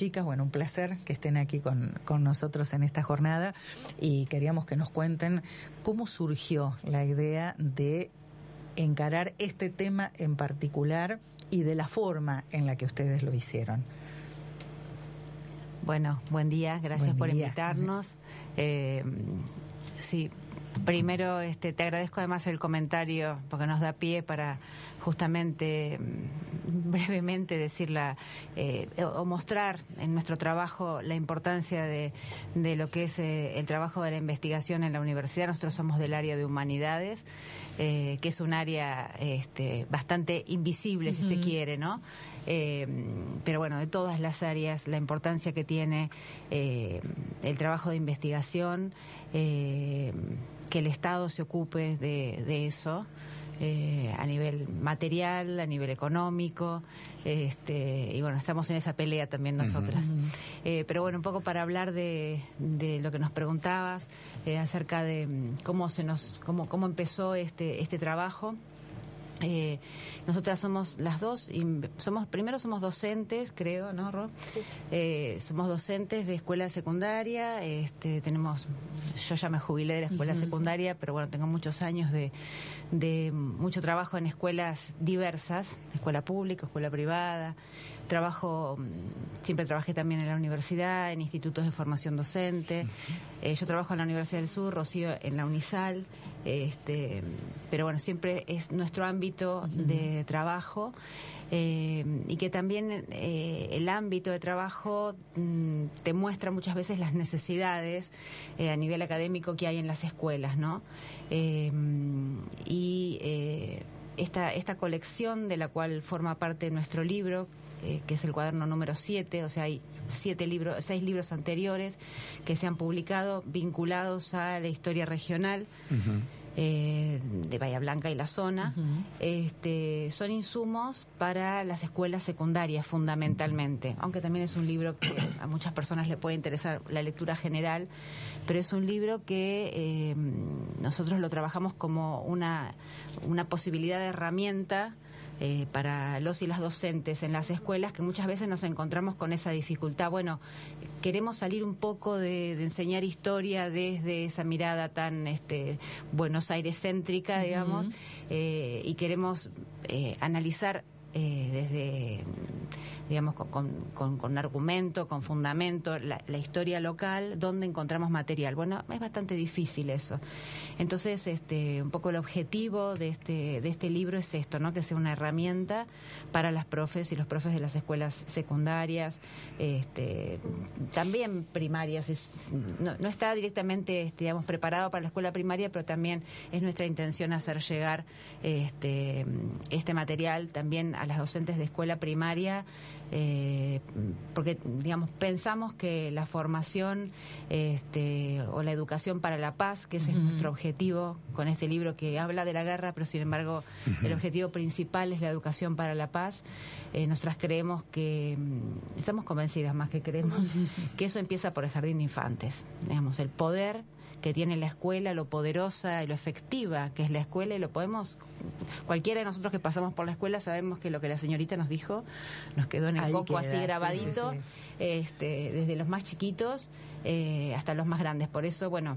chicas. Bueno, un placer que estén aquí con nosotros en esta jornada y queríamos que nos cuenten cómo surgió la idea de encarar este tema en particular y de la forma en la que ustedes lo hicieron. Bueno, buen día, gracias por invitarnos. Sí, primero te agradezco además el comentario porque nos da pie para justamente brevemente decir o mostrar en nuestro trabajo la importancia de lo que es el trabajo de la investigación en la universidad. Nosotros somos del área de humanidades, que es un área bastante invisible, si se quiere, ¿no? Pero bueno, de todas las áreas, la importancia que tiene el trabajo de investigación, que el Estado se ocupe de eso, a nivel material, a nivel económico, y bueno, estamos en esa pelea también nosotras. Pero bueno, un poco para hablar de lo que nos preguntabas, acerca de cómo empezó este trabajo. Nosotras somos las dos, primero somos docentes, creo, ¿no, Ro? Sí. Somos docentes de escuela secundaria, yo ya me jubilé de la escuela secundaria, pero bueno, tengo muchos años de mucho trabajo en escuelas diversas, escuela pública, escuela privada, siempre trabajé también en la universidad, en institutos de formación docente, yo trabajo en la Universidad del Sur, Rocío en la Unisal, pero bueno, siempre es nuestro ámbito de trabajo, y que también el ámbito de trabajo te muestra muchas veces las necesidades a nivel académico que hay en las escuelas, ¿no? Esta colección de la cual forma parte nuestro libro, que es el cuaderno número 7, o sea, hay 6 libros anteriores que se han publicado vinculados a la historia regional de Bahía Blanca y la zona. Son insumos para las escuelas secundarias fundamentalmente, aunque también es un libro que a muchas personas le puede interesar la lectura general, pero es un libro que nosotros lo trabajamos como una posibilidad de herramienta para los y las docentes en las escuelas, que muchas veces nos encontramos con esa dificultad. Bueno, queremos salir un poco de enseñar historia desde esa mirada tan Buenos Aires céntrica, digamos, y queremos analizar desde, digamos, con argumento, con fundamento, la historia local, donde encontramos material. Bueno, es bastante difícil eso. Entonces, un poco el objetivo de este libro es esto, ¿no? Que sea una herramienta para las profes y los profes de las escuelas secundarias, también primarias. No está directamente, digamos, preparado para la escuela primaria, pero también es nuestra intención hacer llegar este material también a las docentes de escuela primaria, porque, digamos, pensamos que la formación o la educación para la paz, que ese es nuestro objetivo con este libro que habla de la guerra, pero sin embargo el objetivo principal es la educación para la paz. Nosotras creemos que, estamos convencidas más que creemos, que eso empieza por el jardín de infantes, digamos, el poder que tiene la escuela, lo poderosa y lo efectiva que es la escuela, y lo podemos, cualquiera de nosotros que pasamos por la escuela sabemos que lo que la señorita nos dijo nos quedó en el coco así grabadito, desde los más chiquitos hasta los más grandes. Por eso, bueno,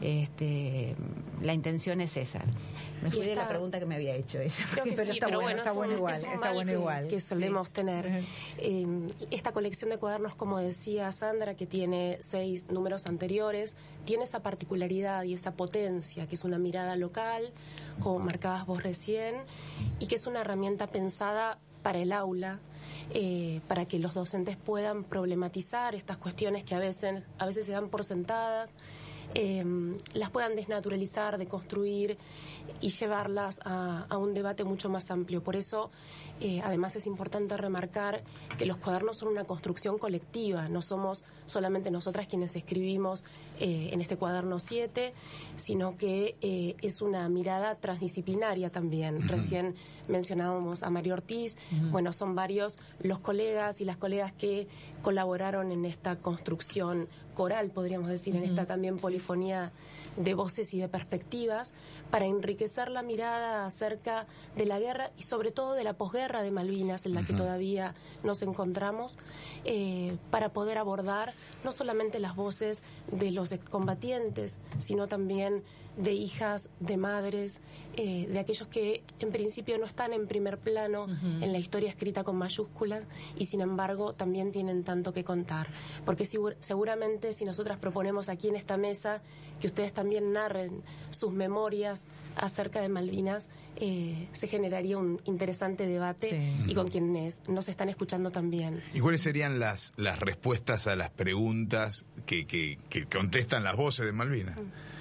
la intención es esa. Me fui de la pregunta que me había hecho ella. Creo que pero sí, está bueno igual, está bueno igual. Que solemos tener. Esta colección de cuadernos, como decía Sandra, que tiene 6 números anteriores, tiene esa particularidad y esa potencia, que es una mirada local, como marcabas vos recién, y que es una herramienta pensada para el aula, para que los docentes puedan problematizar estas cuestiones que a veces se dan por sentadas, las puedan desnaturalizar, deconstruir y llevarlas a un debate mucho más amplio. Por eso, además, es importante remarcar que los cuadernos son una construcción colectiva, no somos solamente nosotras quienes escribimos en este cuaderno 7, sino que es una mirada transdisciplinaria también. Recién mencionábamos a María Ortiz, bueno, son varios los colegas y las colegas que colaboraron en esta construcción coral, podríamos decir, en esta también polifonía polifonía de voces y de perspectivas para enriquecer la mirada acerca de la guerra y sobre todo de la posguerra de Malvinas, en la que todavía nos encontramos, para poder abordar no solamente las voces de los excombatientes, sino también de hijas, de madres, de aquellos que en principio no están en primer plano en la historia escrita con mayúsculas y sin embargo también tienen tanto que contar. Porque seguramente si nosotras proponemos aquí en esta mesa que ustedes también narren sus memorias acerca de Malvinas, se generaría un interesante debate y con quienes nos están escuchando también. ¿Y cuáles serían las respuestas a las preguntas que contestan las voces de Malvinas?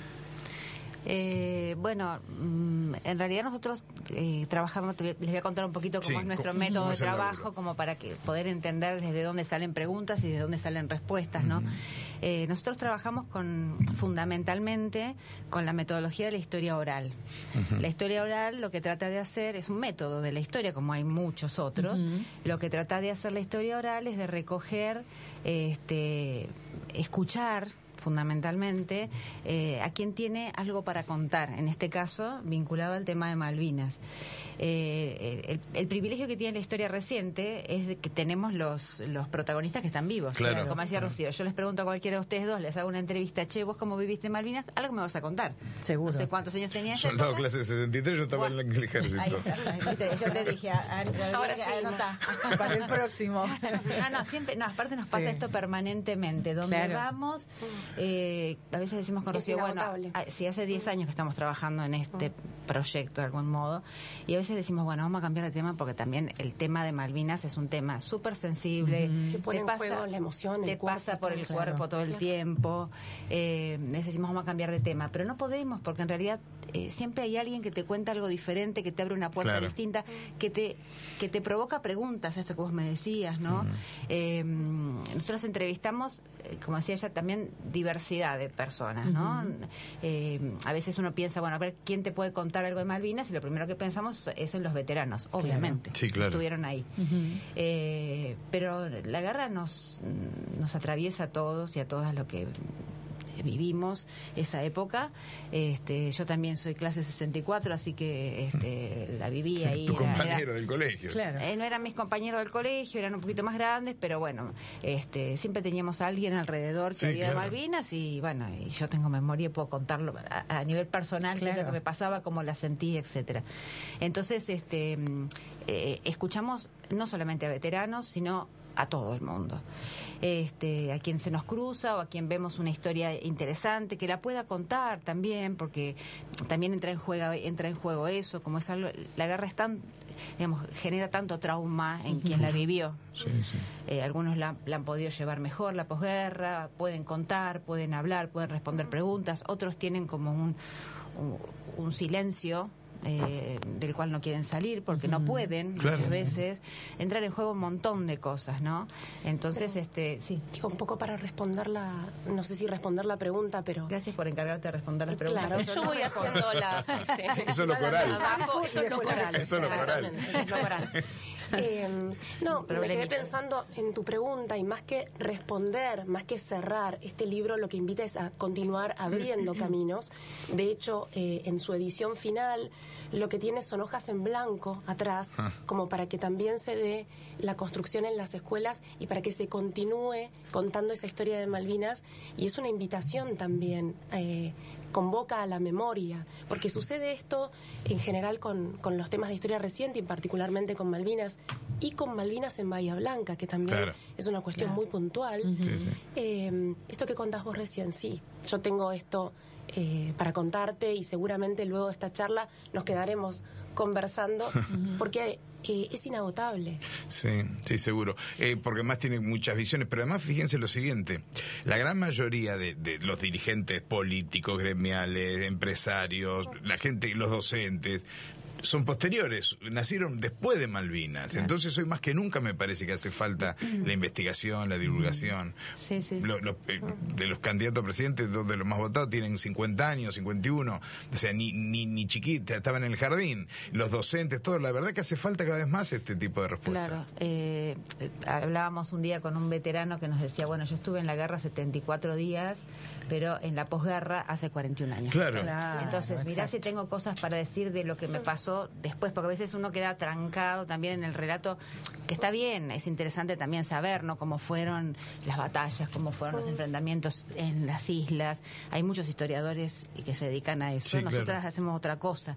Bueno, en realidad nosotros trabajamos, les voy a contar un poquito cómo es nuestro método de trabajo, como para que poder entender desde dónde salen preguntas y de dónde salen respuestas, ¿no? Nosotros trabajamos fundamentalmente con la metodología de la historia oral. La historia oral lo que trata de hacer es un método de la historia, como hay muchos otros. Lo que trata de hacer la historia oral es de recoger, escuchar fundamentalmente a quien tiene algo para contar, en este caso vinculado al tema de Malvinas. El privilegio que tiene la historia reciente es de que tenemos los protagonistas que están vivos. Claro, como decía Rocío, yo les pregunto a cualquiera de ustedes dos, les hago una entrevista: che, ¿vos cómo viviste en Malvinas? Algo me vas a contar. Seguro. No sé cuántos años tenías. Soldado clase de 63, yo estaba en el ejército. Ahí está, yo te dije, ahora sí, anotá. Para el próximo. Siempre, aparte nos pasa esto permanentemente, donde vamos, a veces decimos con Rocío, si hace 10 años que estamos trabajando en este proyecto de algún modo, y a veces decimos, bueno, vamos a cambiar de tema porque también el tema de Malvinas es un tema súper sensible, que pone en juego la emoción, te pasa por el cuerpo todo el tiempo, decimos vamos a cambiar de tema, pero no podemos porque en realidad siempre hay alguien que te cuenta algo diferente, que te abre una puerta distinta, que te provoca preguntas, esto que vos me decías, ¿no? Nosotros entrevistamos, como decía ella, también diversidad de personas, ¿no? A veces uno piensa, bueno, a ver, ¿quién te puede contar algo de Malvinas? Y lo primero que pensamos es en los veteranos, obviamente. Sí, claro. Estuvieron ahí. Pero la guerra nos atraviesa a todos y a todas lo que vivimos esa época. Yo también soy clase 64, así que la viví ahí. Tu compañero del colegio. Claro. No eran mis compañeros del colegio, eran un poquito más grandes, pero bueno, siempre teníamos a alguien alrededor que había de Malvinas y bueno, y yo tengo memoria y puedo contarlo a nivel personal, qué es lo que me pasaba, cómo la sentí, etcétera. Entonces, escuchamos no solamente a veteranos, sino a todo el mundo, a quien se nos cruza o a quien vemos una historia interesante que la pueda contar también, porque también entra en juego eso, como es algo, la guerra es tan, digamos, genera tanto trauma en quien la vivió. Algunos la han podido llevar mejor, la posguerra, pueden contar, pueden hablar, pueden responder preguntas, otros tienen como un silencio del cual no quieren salir porque no pueden, muchas veces. Entrar en juego un montón de cosas, ¿no? Entonces, sí. Digo, un poco para responder no sé si responder la pregunta, pero... Gracias por encargarte de responder las preguntas. Claro, yo voy haciendo las... Eso es lo coral. Eso es lo coral. Eso es lo coral. Eso es lo coral. Me quedé pensando en tu pregunta y más que responder, más que cerrar, este libro lo que invita es a continuar abriendo caminos. De hecho, en su edición final, lo que tiene son hojas en blanco atrás, como para que también se dé la construcción en las escuelas y para que se continúe contando esa historia de Malvinas. Y es una invitación también, convoca a la memoria, porque sucede esto en general con los temas de historia reciente y particularmente con Malvinas y con Malvinas en Bahía Blanca, que también es una cuestión muy puntual. Esto que contás vos recién, yo tengo esto para contarte y seguramente luego de esta charla nos quedaremos conversando porque es inagotable. Sí, seguro. Porque además tiene muchas visiones, pero además fíjense lo siguiente, la gran mayoría de los dirigentes políticos, gremiales, empresarios, la gente, los docentes, son posteriores, nacieron después de Malvinas. Claro. Entonces hoy más que nunca me parece que hace falta la investigación, la divulgación. Sí. De los candidatos a presidentes, dos de los más votados tienen 50 años, 51, o sea, ni chiquita, estaban en el jardín, los docentes, todo. La verdad que hace falta cada vez más este tipo de respuesta. Claro, hablábamos un día con un veterano que nos decía, bueno, yo estuve en la guerra 74 días, pero en la posguerra hace 41 años. Claro. Entonces, mirá si tengo cosas para decir de lo que me pasó después, porque a veces uno queda trancado también en el relato, que está bien, es interesante también saber, ¿no?, cómo fueron las batallas, cómo fueron los enfrentamientos en las islas. Hay muchos historiadores que se dedican a eso. Sí, nosotras claro. hacemos otra cosa.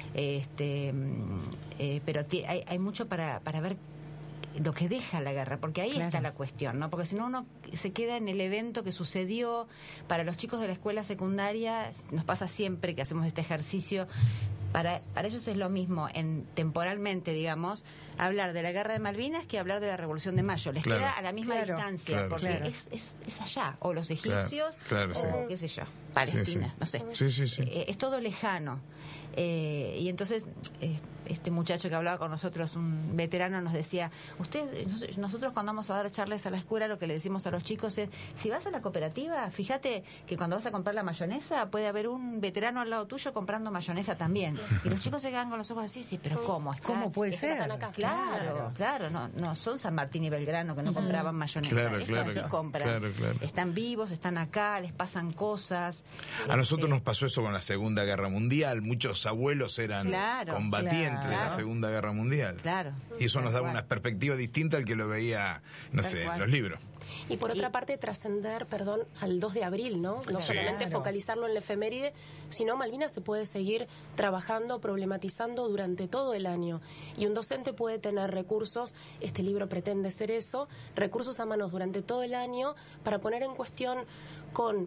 Pero hay mucho para ver lo que deja la guerra, porque ahí está la cuestión, ¿no? Porque si no, uno se queda en el evento que sucedió. Para los chicos de la escuela secundaria nos pasa siempre que hacemos este ejercicio. Para ellos es lo mismo, temporalmente, digamos, hablar de la guerra de Malvinas que hablar de la Revolución de Mayo. Les queda a la misma distancia, porque es allá, o los egipcios, o qué sé yo, Palestina, no sé. Sí. Es todo lejano. Y entonces este muchacho que hablaba con nosotros, un veterano, nos decía, nosotros cuando vamos a dar charlas a la escuela, lo que le decimos a los chicos es, si vas a la cooperativa, fíjate que cuando vas a comprar la mayonesa puede haber un veterano al lado tuyo comprando mayonesa también. Y los chicos se quedan con los ojos así, sí, pero ¿cómo? ¿Cómo puede ser? Claro, no son San Martín y Belgrano que no compraban mayonesa. Estos sí compran. Claro. Están vivos, están acá, les pasan cosas. A nosotros nos pasó eso con la Segunda Guerra Mundial. Muchos abuelos eran combatientes de la Segunda Guerra Mundial. Claro. Y eso nos daba una perspectiva distinta al que lo veía, en los libros. Y por otra parte, trascender, al 2 de abril, ¿no? No solamente focalizarlo en la efeméride, sino Malvinas se puede seguir trabajando, problematizando durante todo el año. Y un docente puede tener recursos, este libro pretende ser eso, recursos a manos durante todo el año para poner en cuestión con...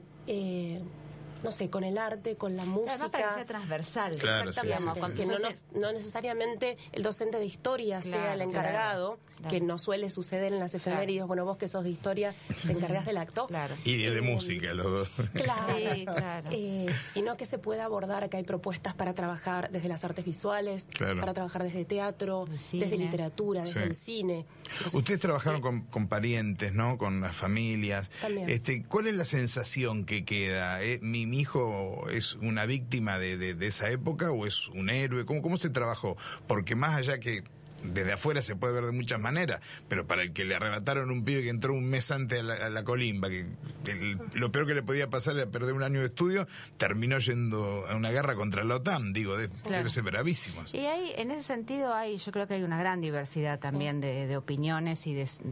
con el arte, con la música. Además, para que sea transversal. Claro, exactamente. Que no necesariamente el docente de historia sea el encargado, que no suele suceder en las efemérides. Bueno, vos que sos de historia, te encargas del acto. Y de música, los dos. Claro. Sino que se puede abordar, que hay propuestas para trabajar desde las artes visuales, para trabajar desde teatro, desde literatura, desde el cine. Entonces, ustedes trabajaron con parientes, ¿no? Con las familias. También. ¿Cuál es la sensación que queda? ¿Mi hijo es una víctima de esa época o es un héroe? ¿Cómo se trabajó? Porque más allá que desde afuera se puede ver de muchas maneras, pero para el que le arrebataron un pibe que entró un mes antes a la colimba, lo peor que le podía pasar era perder un año de estudio, terminó yendo a una guerra contra la OTAN, debe ser bravísimo. Y en ese sentido yo creo que hay una gran diversidad también de opiniones y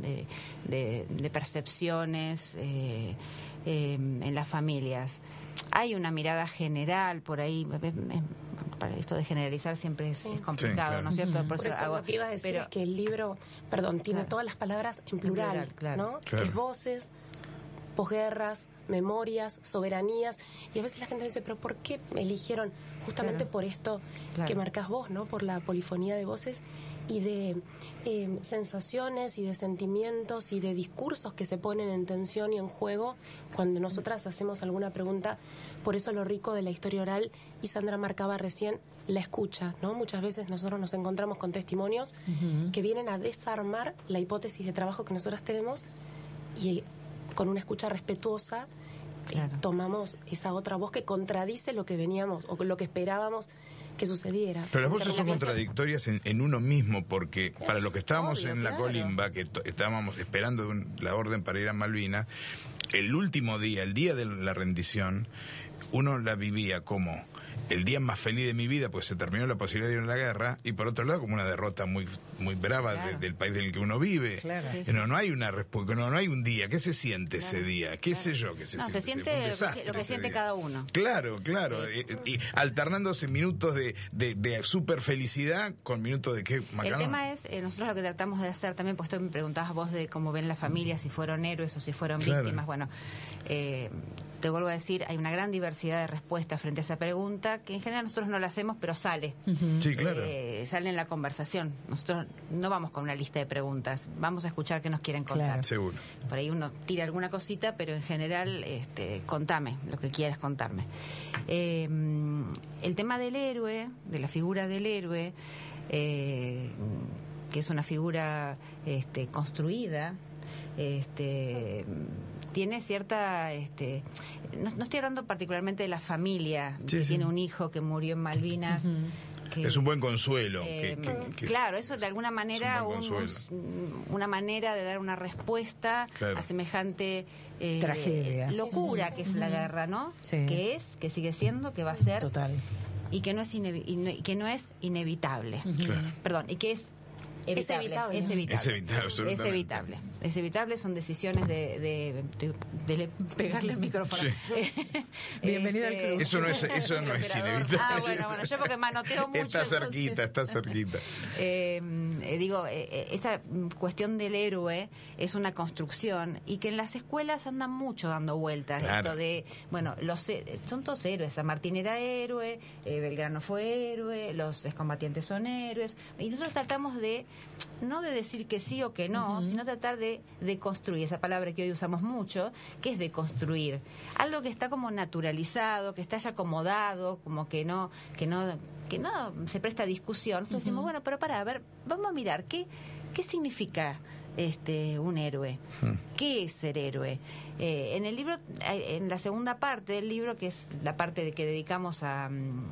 de percepciones en las familias. Hay una mirada general por ahí. Para esto de generalizar siempre es complicado, ¿no es cierto? Por eso lo que iba a decir es que el libro, tiene todas las palabras en plural, ¿no? Es voces, posguerras, memorias, soberanías, y a veces la gente dice, pero ¿por qué eligieron? Justamente por esto que marcás vos, ¿no? Por la polifonía de voces y de sensaciones y de sentimientos y de discursos que se ponen en tensión y en juego cuando nosotras hacemos alguna pregunta. Por eso lo rico de la historia oral, y Sandra marcaba recién la escucha, ¿no? Muchas veces nosotros nos encontramos con testimonios que vienen a desarmar la hipótesis de trabajo que nosotras tenemos, y con una escucha respetuosa tomamos esa otra voz que contradice lo que veníamos o lo que esperábamos que sucediera. Pero las voces son contradictorias en uno mismo, porque para los que estábamos en la colimba, que estábamos esperando la orden para ir a Malvinas, el último día, el día de la rendición, uno la vivía como el día más feliz de mi vida, pues se terminó la posibilidad de ir a la guerra, y por otro lado como una derrota muy muy brava del país en el que uno vive. No hay una respuesta, no hay un día. ¿Qué se siente ese día? ¿Qué sé yo? ¿Qué se siente? Se siente lo que siente cada uno. Claro. Y alternándose minutos de super felicidad con minutos de qué macarón. El tema es, nosotros lo que tratamos de hacer también, pues tú me preguntabas vos de cómo ven las familias, si fueron héroes o si fueron víctimas. Bueno, te vuelvo a decir, hay una gran diversidad de respuestas frente a esa pregunta, que en general nosotros no la hacemos, pero sale. Sí, claro. Sale en la conversación. Nosotros no vamos con una lista de preguntas, vamos a escuchar qué nos quieren contar. Claro. Seguro. Por ahí uno tira alguna cosita, pero en general, contame lo que quieras contarme. El tema del héroe, de la figura del héroe, que es una figura construida, tiene cierta, no estoy hablando particularmente de la familia que tiene un hijo que murió en Malvinas. Es un buen consuelo. Claro, eso de alguna manera una manera de dar una respuesta a semejante tragedia, locura que es la guerra, ¿no? Sí. Que sigue siendo, que va a ser. Total. Y que no es inevitable. Claro. Perdón, y que es evitable. Es evitable. Es evitable, absolutamente. Es evitable. Es evitable, son decisiones de pegarle el micrófono. Sí. Bienvenida al club. Eso no es inevitable. Bueno, yo porque manoteo mucho. Está cerquita. Esta cuestión del héroe es una construcción y que en las escuelas andan mucho dando vueltas. Claro. Esto de, son todos héroes. San Martín era héroe, Belgrano fue héroe, los excombatientes son héroes. Y nosotros tratamos no de decir que sí o que no, sino tratar de construir, esa palabra que hoy usamos mucho, que es de construir. Algo que está como naturalizado, que está ya acomodado, como que no se presta a discusión. Nosotros decimos, bueno, pero vamos a mirar, ¿qué significa un héroe? ¿Qué es ser héroe? En el libro, en la segunda parte del libro, que es la parte que dedicamos a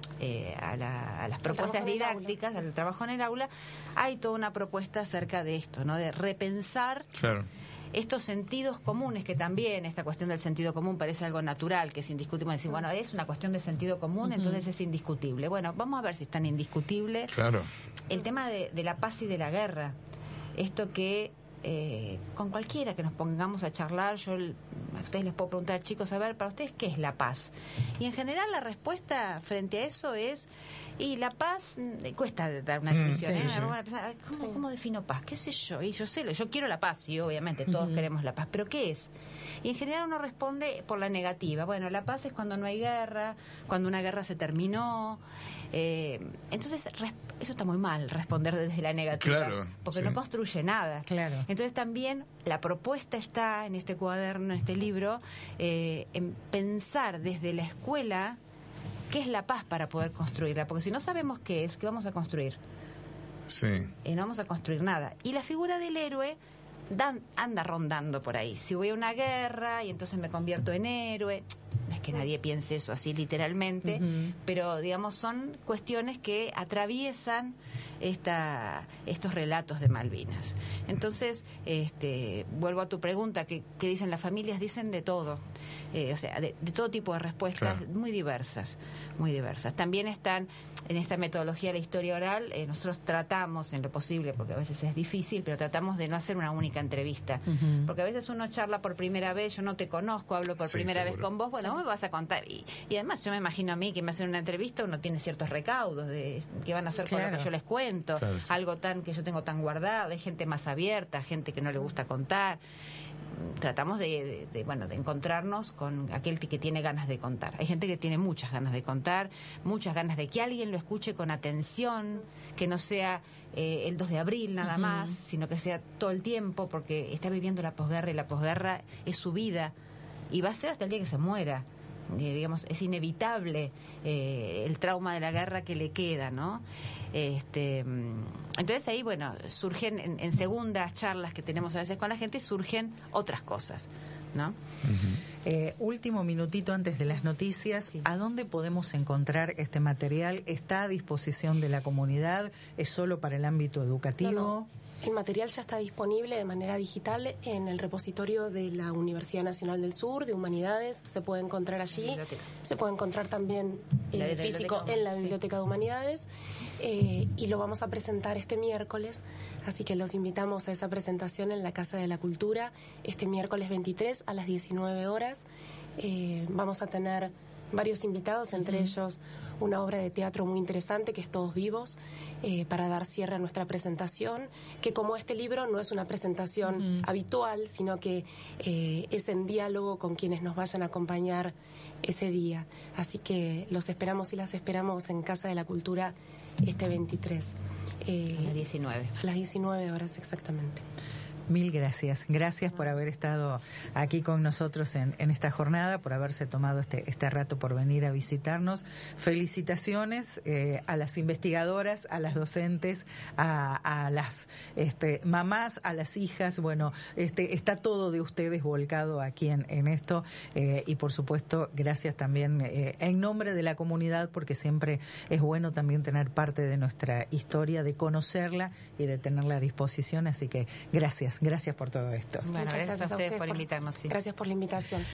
las propuestas didácticas, al trabajo en el aula, hay toda una propuesta acerca de esto, ¿no? De repensar estos sentidos comunes, que también esta cuestión del sentido común parece algo natural, que es indiscutible. Decir, bueno, es una cuestión de sentido común, entonces es indiscutible. Bueno, vamos a ver si es tan indiscutible. Claro. El tema de la paz y de la guerra. Esto que con cualquiera que nos pongamos a charlar, a ustedes les puedo preguntar, chicos, a ver, para ustedes, ¿qué es la paz? Y en general la respuesta frente a eso es, y la paz, cuesta dar una definición, ¿Cómo defino paz? ¿Qué sé yo? Y yo quiero la paz, y obviamente todos queremos la paz, pero ¿qué es? Y en general uno responde por la negativa. Bueno, la paz es cuando no hay guerra, cuando una guerra se terminó. Entonces, eso está muy mal, responder desde la negativa, porque no construye nada. Claro. Entonces también la propuesta está en este cuaderno, en este libro, en pensar desde la escuela qué es la paz para poder construirla, porque si no sabemos qué es, ¿qué vamos a construir? Sí. No vamos a construir nada. Y la figura del héroe anda rondando por ahí. Si voy a una guerra y entonces me convierto en héroe, no es que nadie piense eso así literalmente, pero digamos son cuestiones que atraviesan estos relatos de Malvinas. Entonces, vuelvo a tu pregunta, ¿qué dicen las familias? Dicen de todo, de todo tipo de respuestas, muy diversas. También están en esta metodología de la historia oral, nosotros tratamos en lo posible, porque a veces es difícil, pero tratamos de no hacer una única entrevista, porque a veces uno charla por primera vez, yo no te conozco, hablo por primera vez con vos, bueno, me vas a contar, y además yo me imagino a mí que me hacen una entrevista, uno tiene ciertos recaudos de qué van a hacer con lo que yo les cuento, algo que yo tengo tan guardado, hay gente más abierta, gente que no le gusta contar. Tratamos de encontrarnos con aquel que tiene ganas de contar. Hay gente que tiene muchas ganas de contar, muchas ganas de que alguien lo escuche con atención, que no sea el 2 de abril nada más, sino que sea todo el tiempo, porque está viviendo la posguerra y la posguerra es su vida y va a ser hasta el día que se muera. Digamos, es inevitable el trauma de la guerra que le queda, ¿no? Entonces ahí, bueno, surgen en segundas charlas que tenemos a veces con la gente, surgen otras cosas, ¿no? Último minutito antes de las noticias, Sí. ¿A dónde podemos encontrar este material? ¿Está a disposición de la comunidad? ¿Es solo para el ámbito educativo? No. El material ya está disponible de manera digital en el repositorio de la Universidad Nacional del Sur, de Humanidades, se puede encontrar allí, se puede encontrar también físico en la Biblioteca de Humanidades, y lo vamos a presentar este miércoles, así que los invitamos a esa presentación en la Casa de la Cultura, este miércoles 23 a las 19 horas. Vamos a tener varios invitados, entre ellos una obra de teatro muy interesante que es Todos Vivos, para dar cierre a nuestra presentación, que como este libro no es una presentación habitual, sino que es en diálogo con quienes nos vayan a acompañar ese día. Así que los esperamos y las esperamos en Casa de la Cultura este 23. A las 19. A las 19 horas exactamente. Mil gracias. Gracias por haber estado aquí con nosotros en esta jornada, por haberse tomado este rato por venir a visitarnos. Felicitaciones a las investigadoras, a las docentes, a las mamás, a las hijas. Bueno, está todo de ustedes volcado aquí en esto y por supuesto gracias también en nombre de la comunidad, porque siempre es bueno también tener parte de nuestra historia, de conocerla y de tenerla a disposición. Así que gracias por todo esto. Bueno, gracias a ustedes por invitarnos. Sí. Gracias por la invitación.